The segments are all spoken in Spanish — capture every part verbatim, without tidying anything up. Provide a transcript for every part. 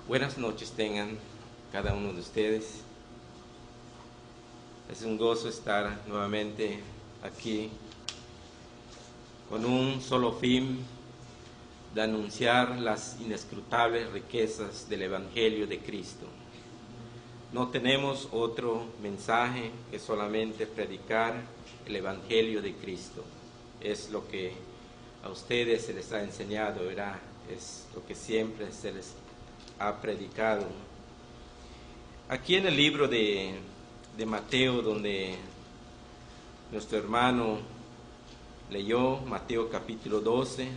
Buenas noches tengan cada uno de ustedes. Es un gozo estar nuevamente aquí con un solo fin de anunciar las inescrutables riquezas del Evangelio de Cristo. No tenemos otro mensaje que solamente predicar el Evangelio de Cristo. Es lo que a ustedes se les ha enseñado, ¿verdad? Es lo que siempre se les ha predicado. Aquí en el libro de, de Mateo, donde nuestro hermano leyó, Mateo capítulo doce,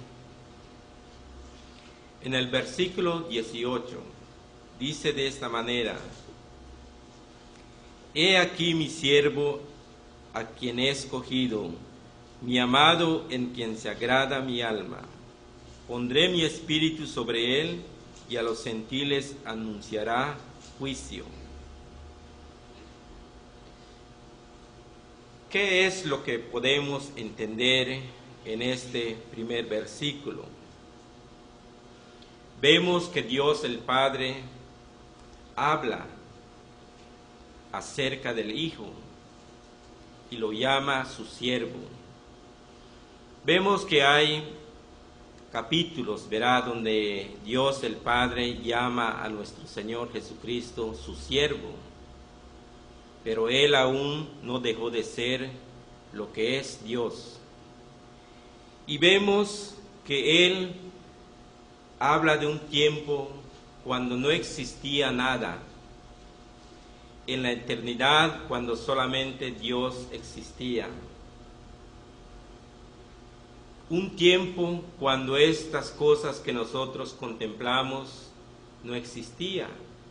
en el versículo dieciocho, dice de esta manera: He aquí mi siervo, a quien he escogido, mi amado, en quien se agrada mi alma. Pondré mi espíritu sobre él, y a los gentiles anunciará juicio. ¿Qué es lo que podemos entender en este primer versículo? Vemos que Dios el Padre habla acerca del Hijo y lo llama su siervo. Vemos que hay capítulos, verá, donde Dios el Padre llama a nuestro Señor Jesucristo su siervo, pero Él aún no dejó de ser lo que es Dios. Y vemos que Él habla de un tiempo cuando no existía nada, en la eternidad cuando solamente Dios existía. Un tiempo cuando estas cosas que nosotros contemplamos no existían.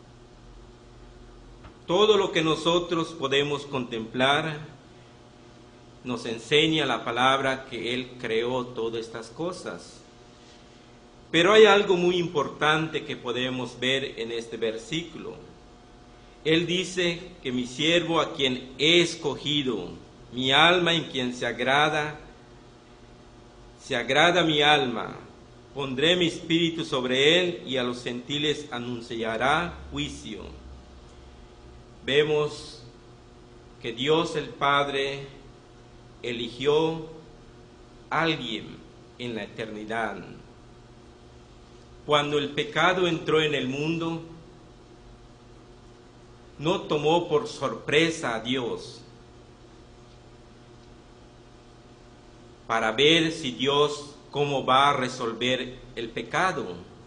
Todo lo que nosotros podemos contemplar nos enseña la palabra que Él creó todas estas cosas. Pero hay algo muy importante que podemos ver en este versículo. Él dice que mi siervo, a quien he escogido, mi alma en quien se agrada, se agrada mi alma, pondré mi espíritu sobre él, y a los gentiles anunciará juicio. Vemos que Dios el Padre eligió a alguien en la eternidad. Cuando el pecado entró en el mundo, no tomó por sorpresa a Dios para ver si Dios cómo va a resolver el pecado.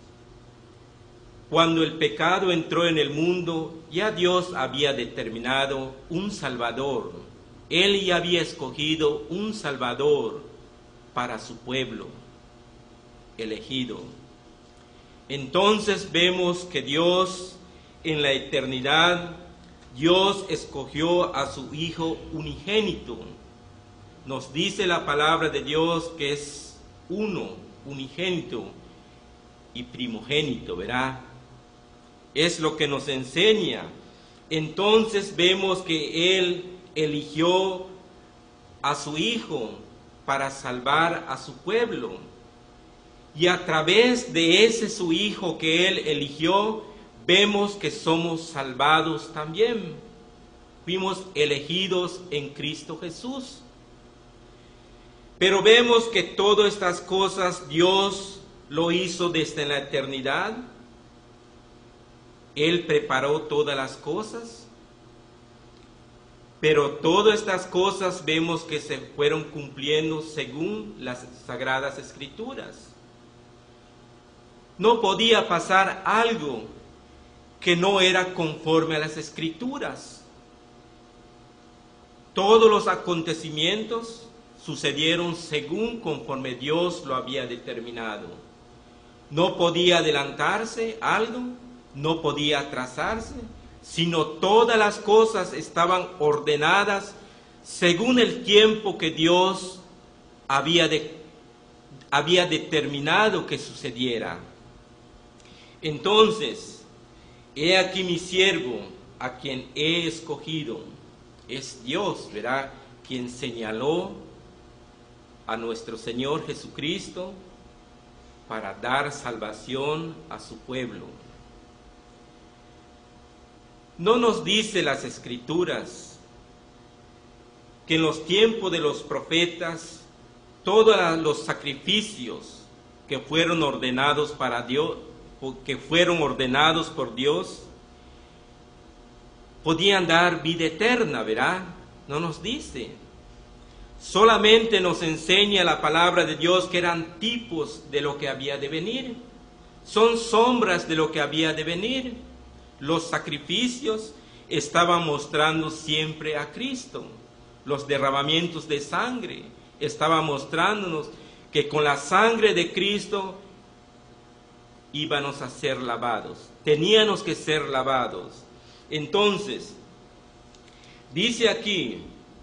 Cuando el pecado entró en el mundo, ya Dios había determinado un Salvador. Él ya había escogido un Salvador para su pueblo elegido. Entonces vemos que Dios en la eternidad, Dios escogió a su Hijo unigénito. Nos dice la palabra de Dios que es uno, unigénito y primogénito, ¿verdad? Es lo que nos enseña. Entonces vemos que Él eligió a su Hijo para salvar a su pueblo. Y a través de ese su Hijo que Él eligió, vemos que somos salvados también. Fuimos elegidos en Cristo Jesús. Pero vemos que todas estas cosas Dios lo hizo desde la eternidad. Él preparó todas las cosas. Pero todas estas cosas vemos que se fueron cumpliendo según las Sagradas Escrituras. No podía pasar algo que no era conforme a las Escrituras. Todos los acontecimientos sucedieron según conforme Dios lo había determinado. No podía adelantarse algo, no podía atrasarse, sino todas las cosas estaban ordenadas según el tiempo que Dios había, de, había determinado que sucediera. Entonces, he aquí mi siervo, a quien he escogido. Es Dios, ¿verdad?, quien señaló a nuestro Señor Jesucristo para dar salvación a su pueblo. ¿No nos dice las Escrituras que en los tiempos de los profetas todos los sacrificios que fueron ordenados para Dios, que fueron ordenados por Dios, podían dar vida eterna, ¿verdad? No nos dice. Solamente nos enseña la palabra de Dios que eran tipos de lo que había de venir. Son sombras de lo que había de venir. Los sacrificios estaban mostrando siempre a Cristo. Los derramamientos de sangre estaban mostrándonos que con la sangre de Cristo íbamos a ser lavados. Teníamos que ser lavados. Entonces, dice aquí,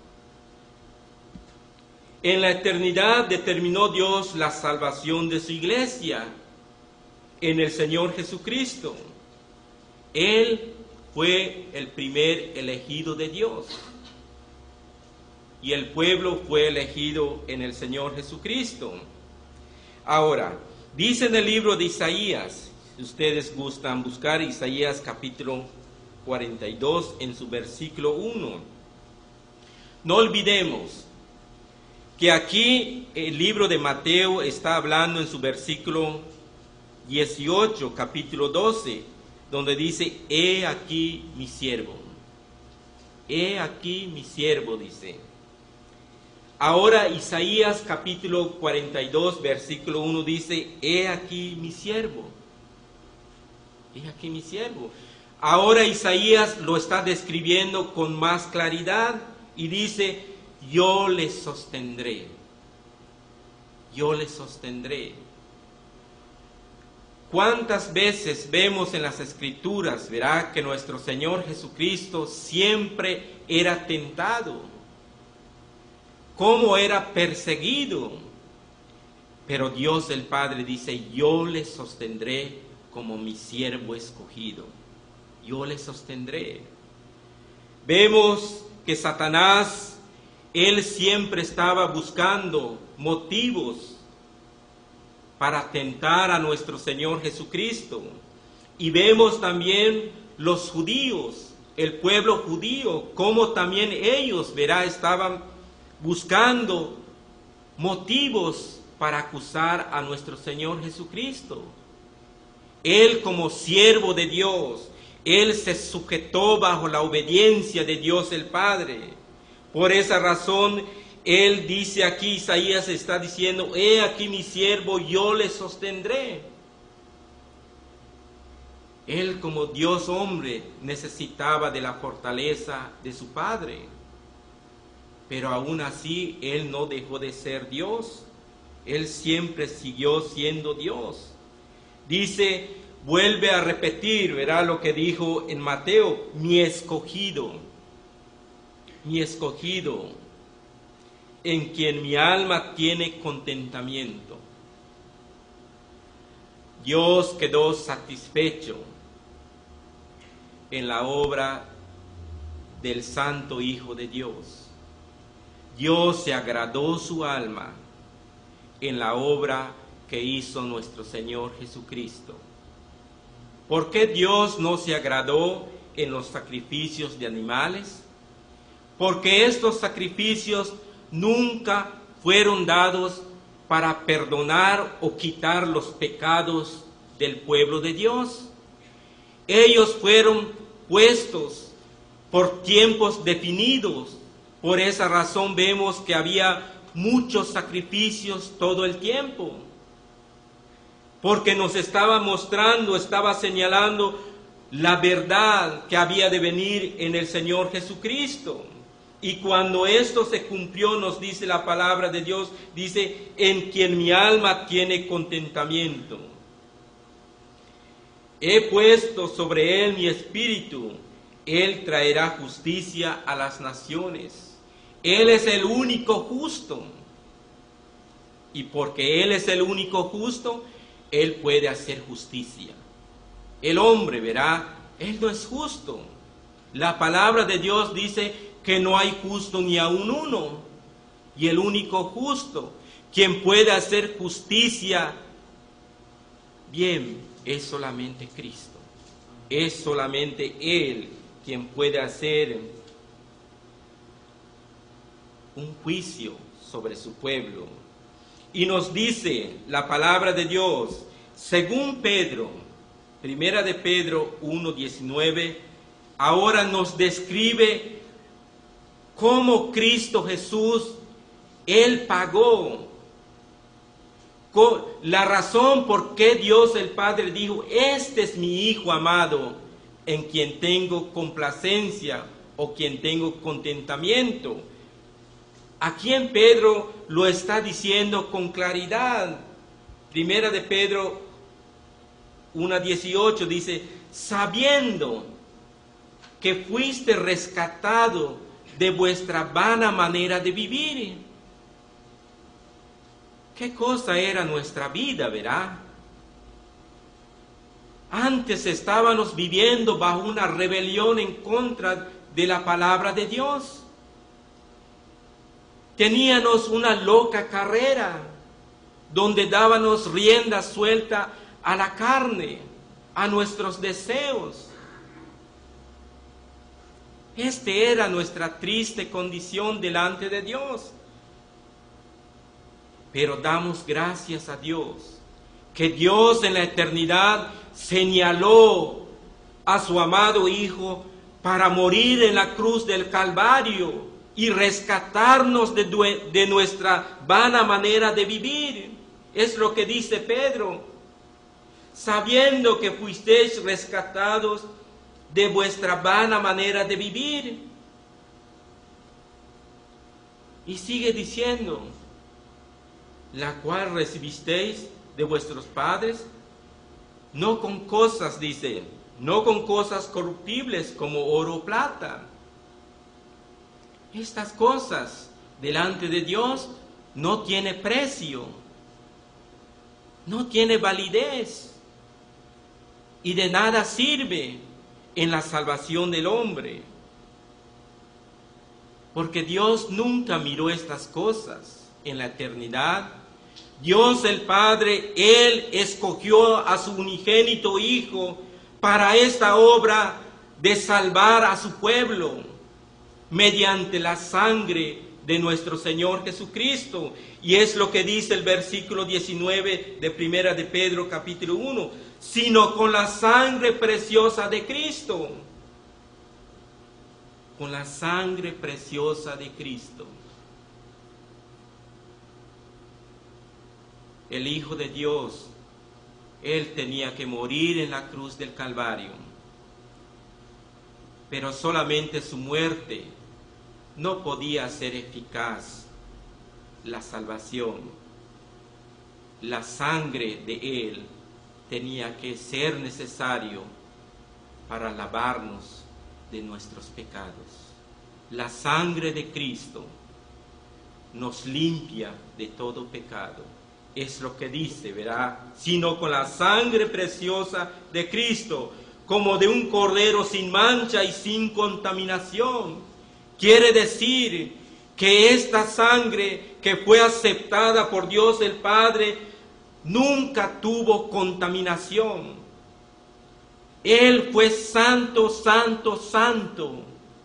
en la eternidad determinó Dios la salvación de su iglesia en el Señor Jesucristo. Él fue el primer elegido de Dios y el pueblo fue elegido en el Señor Jesucristo. Ahora, dice en el libro de Isaías, si ustedes gustan buscar Isaías capítulo cuarenta y dos en su versículo uno. No olvidemos que aquí el libro de Mateo está hablando en su versículo dieciocho, capítulo doce, donde dice, he aquí mi siervo. He aquí mi siervo, dice. Ahora Isaías capítulo cuarenta y dos, versículo uno dice, he aquí mi siervo. He aquí mi siervo. Ahora Isaías lo está describiendo con más claridad y dice, yo le sostendré. Yo le sostendré. ¿Cuántas veces vemos en las Escrituras, verá, que nuestro Señor Jesucristo siempre era tentado? Cómo era perseguido. Pero Dios el Padre dice, yo le sostendré como mi siervo escogido. Yo le sostendré. Vemos que Satanás, él siempre estaba buscando motivos para tentar a nuestro Señor Jesucristo. Y vemos también los judíos, el pueblo judío, cómo también ellos, verá, estaban buscando motivos para acusar a nuestro Señor Jesucristo. Él como siervo de Dios, Él se sujetó bajo la obediencia de Dios el Padre. Por esa razón, Él dice aquí, Isaías está diciendo, he aquí mi siervo, yo le sostendré. Él como Dios hombre necesitaba de la fortaleza de su Padre. Pero aún así, Él no dejó de ser Dios. Él siempre siguió siendo Dios. Dice, vuelve a repetir, verá lo que dijo en Mateo, mi escogido, mi escogido, en quien mi alma tiene contentamiento. Dios quedó satisfecho en la obra del Santo Hijo de Dios. Dios se agradó su alma en la obra que hizo nuestro Señor Jesucristo. ¿Por qué Dios no se agradó en los sacrificios de animales? Porque estos sacrificios nunca fueron dados para perdonar o quitar los pecados del pueblo de Dios. Ellos fueron puestos por tiempos definidos. Por esa razón vemos que había muchos sacrificios todo el tiempo. Porque nos estaba mostrando, estaba señalando la verdad que había de venir en el Señor Jesucristo. Y cuando esto se cumplió, nos dice la palabra de Dios, dice, en quien mi alma tiene contentamiento. He puesto sobre él mi espíritu, él traerá justicia a las naciones. Él es el único justo. Y porque él es el único justo, él puede hacer justicia. El hombre, verá, él no es justo. La palabra de Dios dice que no hay justo ni aun uno. Y el único justo, quien puede hacer justicia bien, es solamente Cristo. Es solamente Él quien puede hacer un juicio sobre su pueblo. Y nos dice la palabra de Dios, según Pedro, primera de Pedro uno diecinueve, ahora nos describe cómo Cristo Jesús, Él pagó. La razón por qué Dios el Padre dijo, este es mi Hijo amado, en quien tengo complacencia o quien tengo contentamiento. Aquí en Pedro lo está diciendo con claridad. Primera de Pedro uno dieciocho dice, sabiendo que fuiste rescatado de vuestra vana manera de vivir. ¿Qué cosa era nuestra vida, verdad? Antes estábamos viviendo bajo una rebelión en contra de la palabra de Dios. Teníamos una loca carrera donde dábamos rienda suelta a la carne, a nuestros deseos. Esta era nuestra triste condición delante de Dios. Pero damos gracias a Dios, que Dios en la eternidad señaló a su amado Hijo para morir en la cruz del Calvario y rescatarnos de, de nuestra vana manera de vivir. Es lo que dice Pedro. Sabiendo que fuisteis rescatados de vuestra vana manera de vivir. Y sigue diciendo, la cual recibisteis de vuestros padres, no con cosas, dice, no con cosas corruptibles como oro o plata. Estas cosas delante de Dios no tiene precio, no tiene validez y de nada sirve en la salvación del hombre. Porque Dios nunca miró estas cosas en la eternidad. Dios el Padre, Él escogió a su unigénito Hijo para esta obra de salvar a su pueblo mediante la sangre de nuestro Señor Jesucristo. Y es lo que dice el versículo diecinueve de Primera de Pedro capítulo uno, sino con la sangre preciosa de Cristo. Con la sangre preciosa de Cristo. El Hijo de Dios, Él tenía que morir en la cruz del Calvario. Pero solamente su muerte no podía ser eficaz la salvación. La sangre de Él tenía que ser necesario para lavarnos de nuestros pecados. La sangre de Cristo nos limpia de todo pecado. Es lo que dice, ¿verdad? Sino con la sangre preciosa de Cristo, como de un cordero sin mancha y sin contaminación. Quiere decir que esta sangre que fue aceptada por Dios el Padre nunca tuvo contaminación. Él fue santo, santo, santo.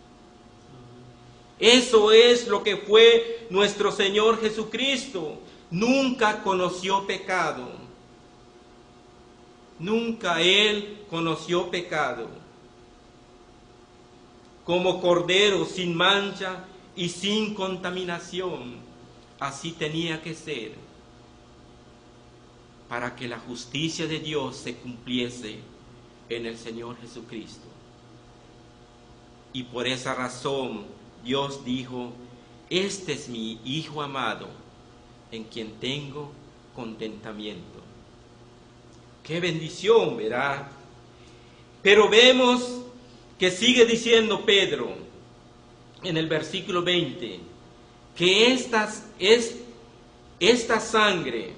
Eso es lo que fue nuestro Señor Jesucristo. Nunca conoció pecado. Nunca Él conoció pecado. Como cordero sin mancha y sin contaminación, así tenía que ser, para que la justicia de Dios se cumpliese en el Señor Jesucristo. Y por esa razón Dios dijo, este es mi Hijo amado, en quien tengo contentamiento. ¡Qué bendición, ¿verdad? Pero vemos que sigue diciendo Pedro en el versículo veinte, que estas, es, esta sangre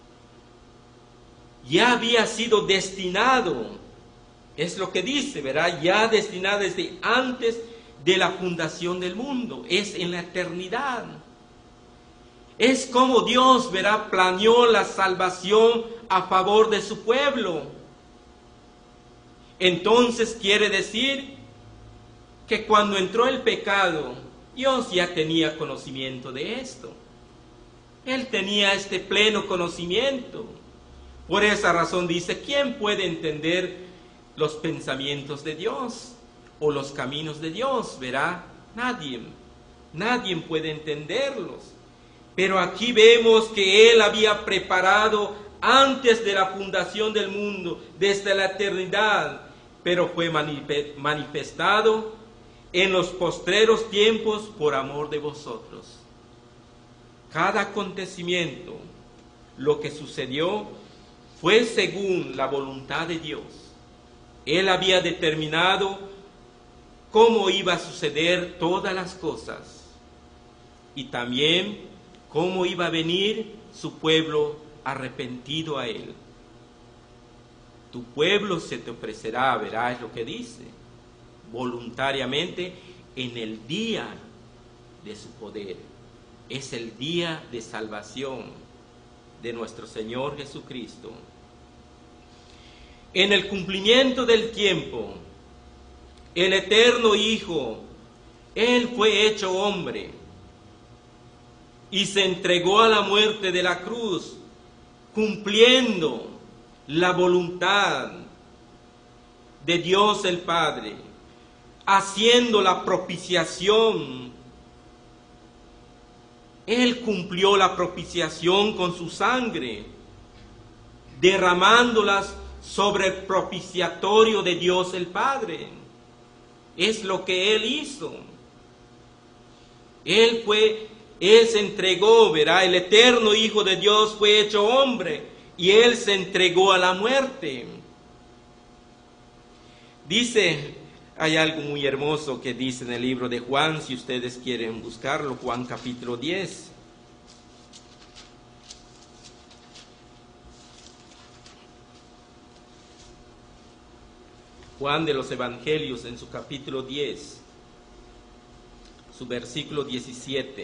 ya había sido destinado, es lo que dice, ¿verdad? Ya destinada desde antes de la fundación del mundo, es en la eternidad. Es como Dios, ¿verdad?, planeó la salvación a favor de su pueblo. Entonces quiere decir que cuando entró el pecado, Dios ya tenía conocimiento de esto. Él tenía este pleno conocimiento. Por esa razón dice, ¿quién puede entender los pensamientos de Dios o los caminos de Dios? Verá, nadie, nadie puede entenderlos. Pero aquí vemos que Él había preparado antes de la fundación del mundo, desde la eternidad, pero fue manifestado en los postreros tiempos por amor de vosotros. Cada acontecimiento, lo que sucedió, fue según la voluntad de Dios. Él había determinado cómo iba a suceder todas las cosas y también cómo iba a venir su pueblo arrepentido a Él. Tu pueblo se te ofrecerá, verás lo que dice, voluntariamente en el día de su poder. Es el día de salvación de nuestro Señor Jesucristo. En el cumplimiento del tiempo, el eterno Hijo, Él fue hecho hombre y se entregó a la muerte de la cruz, cumpliendo la voluntad de Dios el Padre, haciendo la propiciación. Él cumplió la propiciación con su sangre, derramándolas sobre el propiciatorio de Dios el Padre. Es lo que Él hizo. Él fue, Él se entregó, verá, el eterno Hijo de Dios fue hecho hombre y Él se entregó a la muerte. Dice, hay algo muy hermoso que dice en el libro de Juan, si ustedes quieren buscarlo, Juan capítulo diez. Juan de los Evangelios en su capítulo diez, su versículo diecisiete.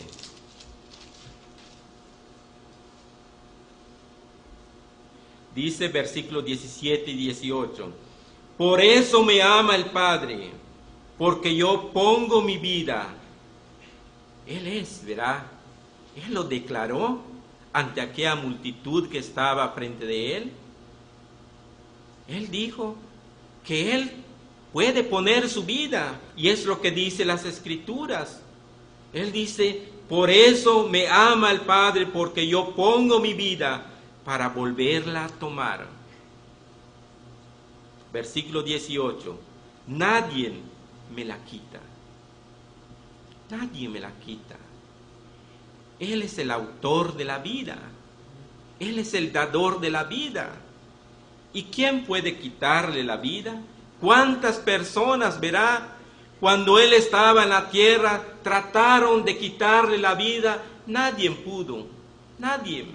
Dice versículo diecisiete y dieciocho. Por eso me ama el Padre, porque yo pongo mi vida. Él es, ¿verdad? Él lo declaró ante aquella multitud que estaba frente de Él. Él dijo que Él puede poner su vida, y es lo que dice las Escrituras. Él dice, por eso me ama el Padre, porque yo pongo mi vida para volverla a tomar. Versículo dieciocho. Nadie me la quita. Nadie me la quita. Él es el autor de la vida. Él es el dador de la vida. ¿Y quién puede quitarle la vida? ¿Cuántas personas, verá, cuando Él estaba en la tierra, trataron de quitarle la vida? Nadie pudo. Nadie.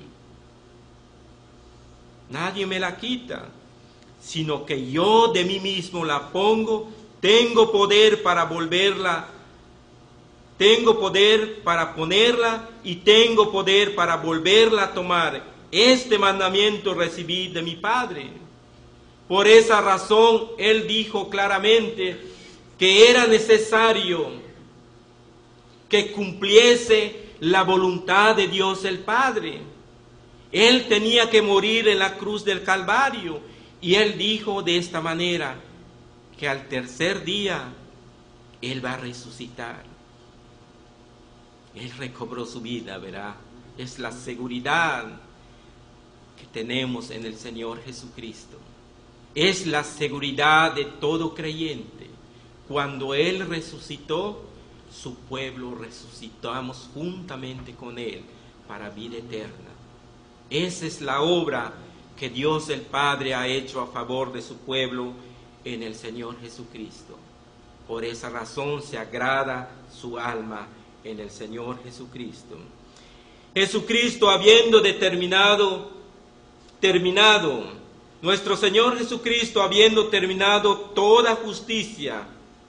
Nadie me la quita, sino que yo de mí mismo la pongo. Tengo poder para volverla, tengo poder para ponerla y tengo poder para volverla a tomar. Este mandamiento recibí de mi Padre. Por esa razón Él dijo claramente que era necesario que cumpliese la voluntad de Dios el Padre. Él tenía que morir en la cruz del Calvario. Y Él dijo de esta manera, que al tercer día Él va a resucitar. Él recobró su vida, ¿verdad? Es la seguridad que tenemos en el Señor Jesucristo. Es la seguridad de todo creyente. Cuando Él resucitó, su pueblo resucitamos juntamente con Él para vida eterna. Esa es la obra que Dios el Padre ha hecho a favor de su pueblo en el Señor Jesucristo. Por esa razón se agrada su alma en el Señor Jesucristo. Jesucristo, habiendo determinado, terminado, nuestro Señor Jesucristo, habiendo terminado toda justicia,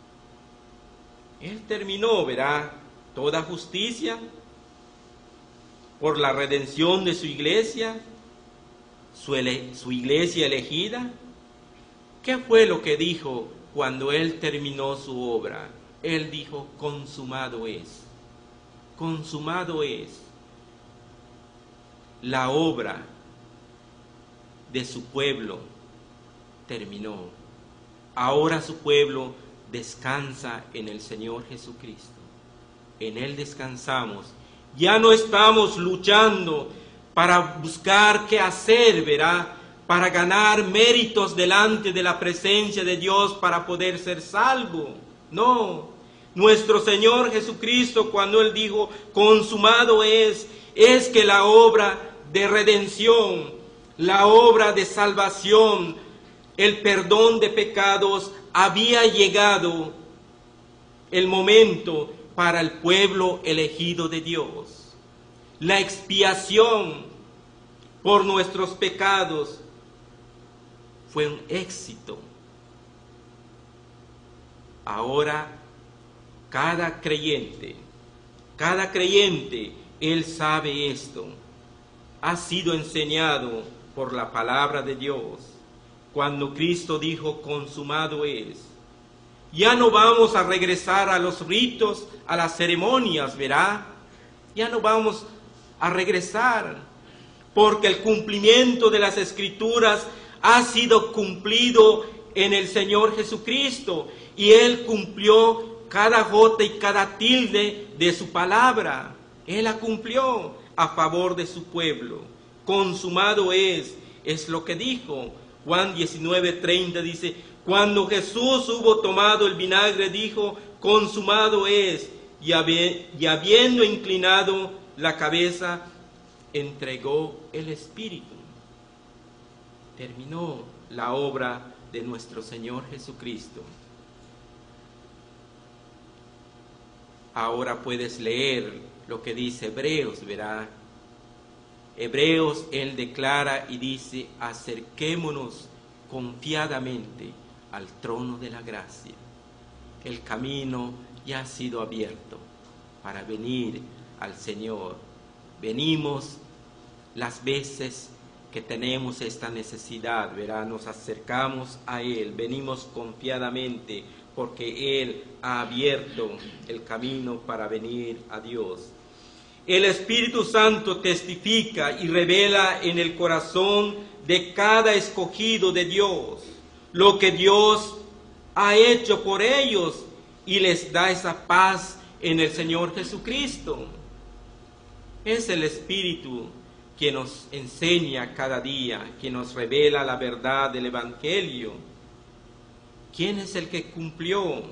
Él terminó, verá, toda justicia por la redención de su iglesia, su, ele, su iglesia elegida. ¿Qué fue lo que dijo cuando Él terminó su obra? Él dijo, consumado es. Consumado es. La obra de su pueblo terminó. Ahora su pueblo descansa en el Señor Jesucristo. En Él descansamos. Ya no estamos luchando para buscar qué hacer, ¿verdad? Para ganar méritos delante de la presencia de Dios para poder ser salvo. No. Nuestro Señor Jesucristo, cuando Él dijo, consumado es, es que la obra de redención, la obra de salvación, el perdón de pecados, había llegado el momento para el pueblo elegido de Dios. La expiación por nuestros pecados fue un éxito. Ahora cada creyente, cada creyente, él sabe esto. Ha sido enseñado por la palabra de Dios. Cuando Cristo dijo, consumado es. Ya no vamos a regresar a los ritos, a las ceremonias, ¿verdad? Ya no vamos a regresar, porque el cumplimiento de las Escrituras ha sido cumplido en el Señor Jesucristo, y Él cumplió cada jota y cada tilde de su palabra. Él la cumplió a favor de su pueblo. Consumado es, es lo que dijo. Juan diecinueve treinta dice, cuando Jesús hubo tomado el vinagre, dijo, consumado es, y, habi- y habiendo inclinado la cabeza, entregó el Espíritu. Terminó la obra de nuestro Señor Jesucristo. Ahora puedes leer lo que dice Hebreos, ¿verdad? Hebreos, él declara y dice, acerquémonos confiadamente al trono de la gracia. El camino ya ha sido abierto para venir al Señor. Venimos las veces que tenemos esta necesidad, ¿verdad? Nos acercamos a Él, venimos confiadamente porque Él ha abierto el camino para venir a Dios. El Espíritu Santo testifica y revela en el corazón de cada escogido de Dios lo que Dios ha hecho por ellos y les da esa paz en el Señor Jesucristo. Es el Espíritu que nos enseña cada día, que nos revela la verdad del Evangelio. ¿Quién es el que cumplió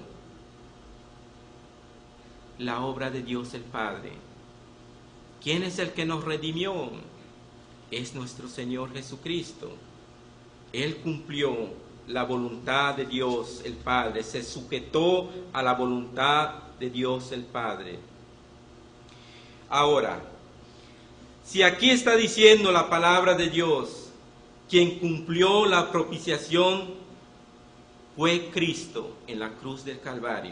la obra de Dios el Padre? ¿Quién es el que nos redimió? Es nuestro Señor Jesucristo. Él cumplió la voluntad de Dios el Padre, se sujetó a la voluntad de Dios el Padre. Ahora, si aquí está diciendo la palabra de Dios, quien cumplió la propiciación fue Cristo en la cruz del Calvario.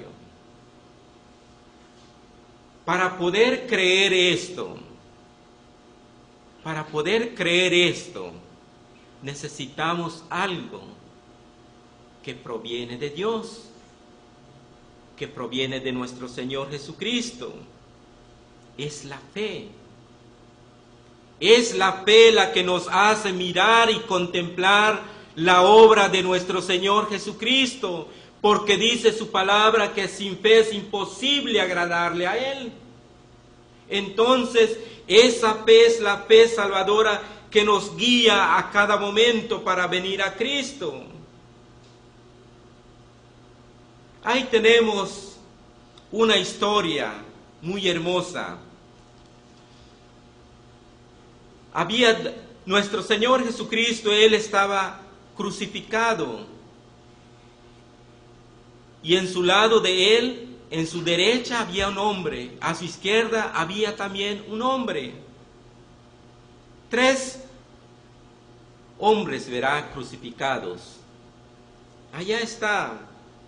Para poder creer esto, para poder creer esto, necesitamos algo que proviene de Dios, que proviene de nuestro Señor Jesucristo. Es la fe. Es la fe la que nos hace mirar y contemplar la obra de nuestro Señor Jesucristo, porque dice su palabra que sin fe es imposible agradarle a Él. Entonces, esa fe es la fe salvadora que nos guía a cada momento para venir a Cristo. Ahí tenemos una historia muy hermosa. Había nuestro Señor Jesucristo, Él estaba crucificado. Y en su lado de Él, en su derecha había un hombre, a su izquierda había también un hombre. Tres hombres, verá, crucificados. Allá está.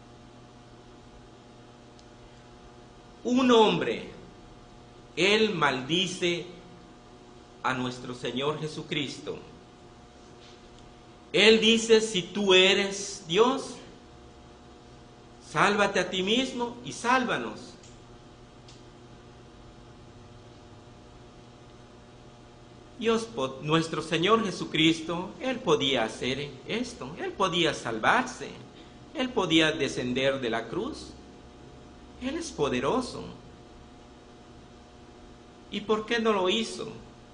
Un hombre, él maldice a nuestro Señor Jesucristo. Él dice, si tú eres Dios, Sálvate a ti mismo y sálvanos. Dios, nuestro Señor Jesucristo, Él podía hacer esto, Él podía salvarse, Él podía descender de la cruz. Él es poderoso. ¿Y por qué no lo hizo?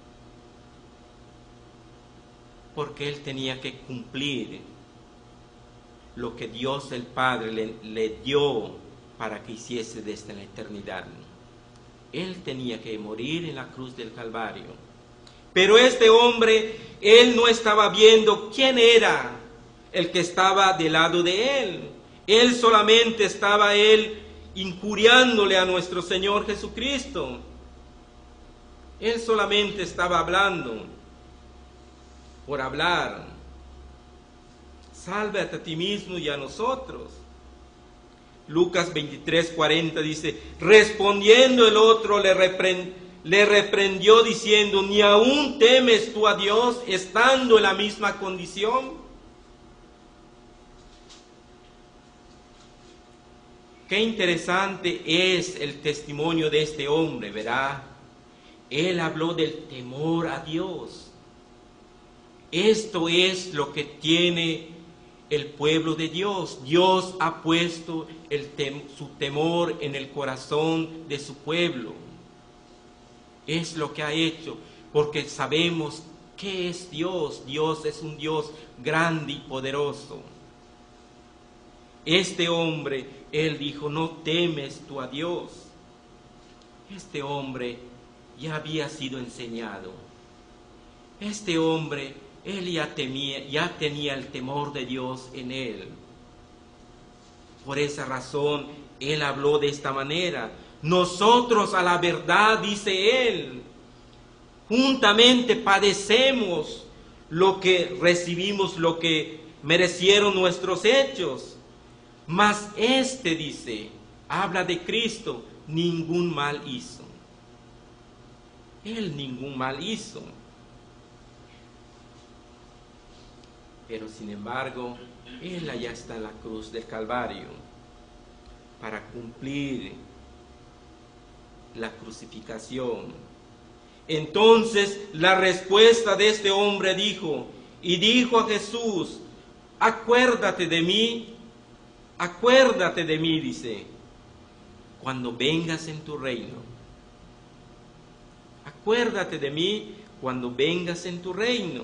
Porque Él tenía que cumplir lo que Dios el Padre le, le dio para que hiciese desde la eternidad. Él tenía que morir en la cruz del Calvario. Pero este hombre, él no estaba viendo quién era el que estaba del lado de él. Él solamente estaba él injuriándole a nuestro Señor Jesucristo. Él solamente estaba hablando por hablar. Sálvate a ti mismo y a nosotros. Lucas veintitrés, cuarenta dice, respondiendo el otro le reprendió. Le reprendió diciendo, ¿ni aún temes tú a Dios estando en la misma condición? Qué interesante es el testimonio de este hombre, ¿verdad? Él habló del temor a Dios. Esto es lo que tiene el pueblo de Dios. Dios ha puesto el tem- su temor en el corazón de su pueblo. Es lo que ha hecho, porque sabemos qué es Dios. Dios es un Dios grande y poderoso. Este hombre, él dijo, no temes tú a Dios. Este hombre ya había sido enseñado. Este hombre, él ya temía, ya tenía el temor de Dios en él. Por esa razón, él habló de esta manera. Nosotros a la verdad, dice él, juntamente padecemos lo que recibimos, lo que merecieron nuestros hechos. Mas este, dice, habla de Cristo, ningún mal hizo. Él ningún mal hizo. Pero sin embargo, él allá está en la cruz del Calvario para cumplir la crucificación. Entonces la respuesta de este hombre dijo, y dijo a Jesús, acuérdate de mí, acuérdate de mí, dice, cuando vengas en tu reino. Acuérdate de mí cuando vengas en tu reino.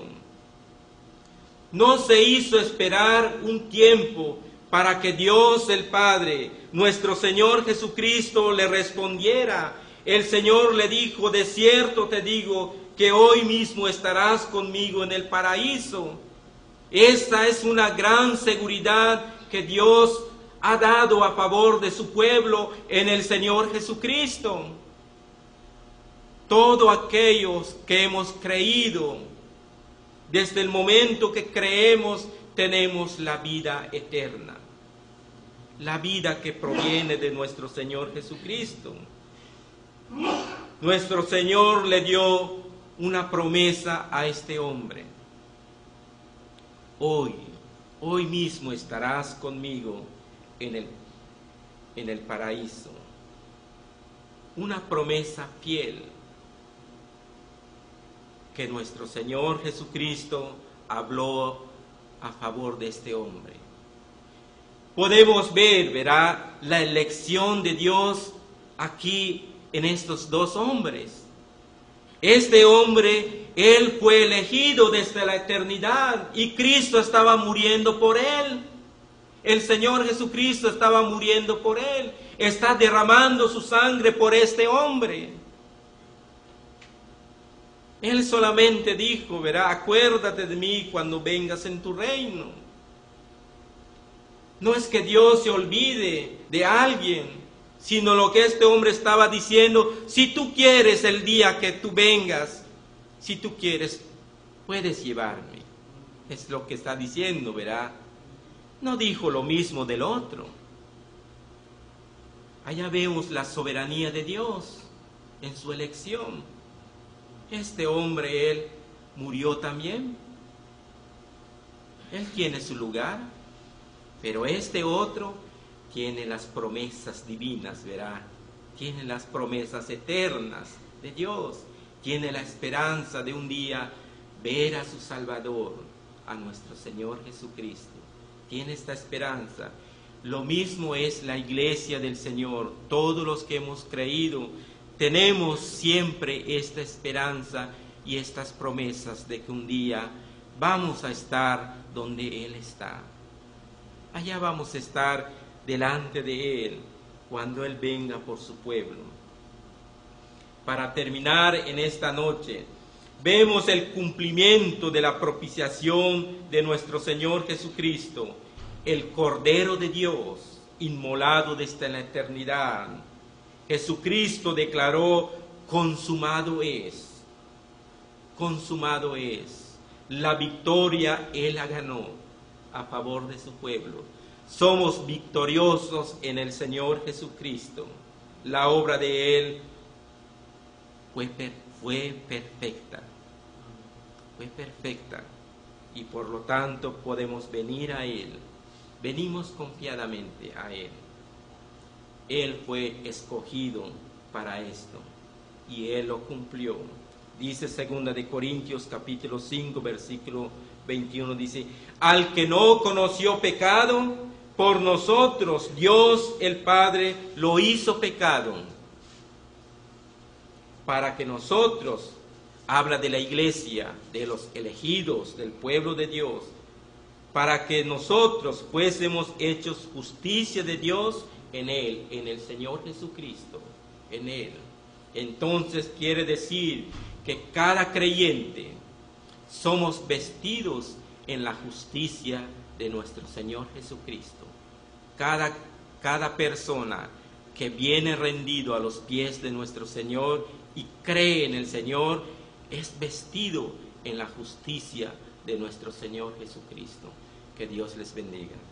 No se hizo esperar un tiempo para que Dios el Padre, nuestro Señor Jesucristo, le respondiera. El Señor le dijo, de cierto te digo que hoy mismo estarás conmigo en el paraíso. Esta es una gran seguridad que Dios ha dado a favor de su pueblo en el Señor Jesucristo. Todos aquellos que hemos creído, desde el momento que creemos, tenemos la vida eterna. La vida que proviene de nuestro Señor Jesucristo. Nuestro Señor le dio una promesa a este hombre. Hoy, hoy mismo estarás conmigo en el, en el paraíso. Una promesa fiel que nuestro Señor Jesucristo habló a favor de este hombre. Podemos ver, verá, la elección de Dios aquí en estos dos hombres. Este hombre, él fue elegido desde la eternidad y Cristo estaba muriendo por él. El Señor Jesucristo estaba muriendo por él. Está derramando su sangre por este hombre. Él solamente dijo, verá, acuérdate de mí cuando vengas en tu reino. No es que Dios se olvide de alguien, sino lo que este hombre estaba diciendo, si tú quieres el día que tú vengas, si tú quieres, puedes llevarme. Es lo que está diciendo, verá. No dijo lo mismo del otro. Allá vemos la soberanía de Dios en su elección. Este hombre, él murió también. Él tiene su lugar. Pero este otro tiene las promesas divinas, verá, tiene las promesas eternas de Dios, tiene la esperanza de un día ver a su Salvador, a nuestro Señor Jesucristo. Tiene esta esperanza. Lo mismo es la iglesia del Señor. Todos los que hemos creído tenemos siempre esta esperanza y estas promesas de que un día vamos a estar donde Él está. Allá vamos a estar delante de Él cuando Él venga por su pueblo. Para terminar en esta noche, vemos el cumplimiento de la propiciación de nuestro Señor Jesucristo, el Cordero de Dios, inmolado desde la eternidad. Jesucristo declaró: consumado es, consumado es. La victoria Él la ganó a favor de su pueblo. Somos victoriosos en el Señor Jesucristo. La obra de Él fue, per, fue perfecta, fue perfecta, y por lo tanto podemos venir a Él. Venimos confiadamente a Él. Él fue escogido para esto y Él lo cumplió. Dice segunda de Corintios capítulo cinco versículo veintiuno, dice: al que no conoció pecado, por nosotros Dios el Padre lo hizo pecado, para que nosotros, habla de la iglesia, de los elegidos, del pueblo de Dios, para que nosotros fuésemos hechos justicia de Dios en Él, en el Señor Jesucristo, en Él. Entonces quiere decir que cada creyente somos vestidos en la justicia de nuestro Señor Jesucristo. Cada, cada persona que viene rendido a los pies de nuestro Señor y cree en el Señor es vestido en la justicia de nuestro Señor Jesucristo. Que Dios les bendiga.